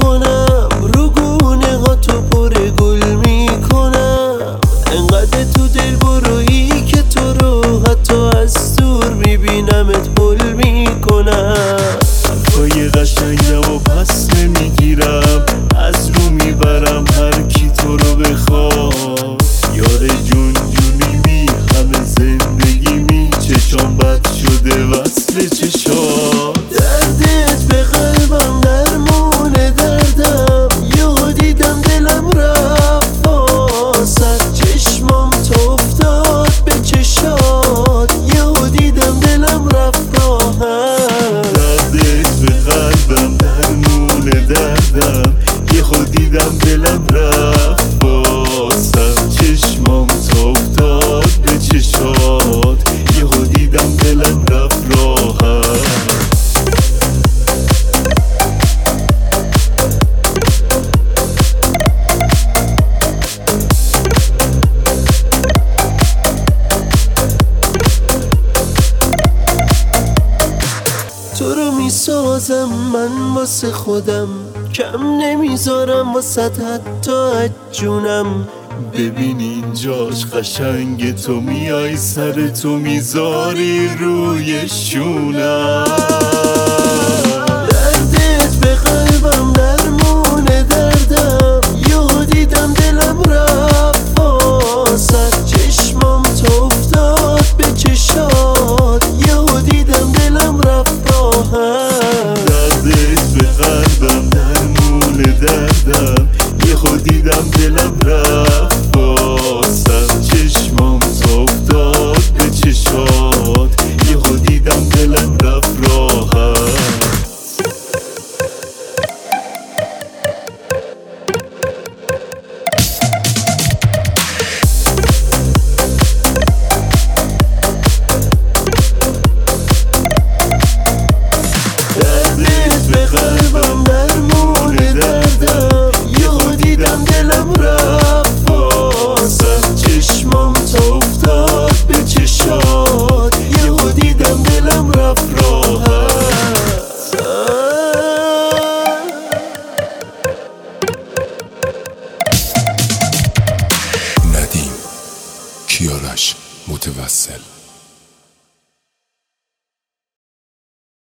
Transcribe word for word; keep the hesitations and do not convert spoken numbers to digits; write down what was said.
میکنم، رو گونه ها تو پر گل میکنم. انقدر تو دل برویی که تو رو حتی از دور میبینمت حل میکنم. حرفای قشنگم و پس نمیگیرم، از رو میبرم هر کی تو رو بخواد. یار جون جونی می همه زندگی می، چشام بد شده وصل چشات. دردت به قلبم درمون دردم، یهو دیدم دلم رفت واسد. چشمام تو افتاد به چشات، یهو دیدم دلم رفت راحت. دردت به قلبم درمون دردم، یهو دیدم دلم رفت واسد. چشمام تو افتاد به چشات، یهو دیدم دلم رفت راحت. تو رو میسازم من واسه خودم، کم نمیذارم واسه حتی از جونم. ببین اینجاش قشنگ، تو میای سر تو میذاری روی شونم.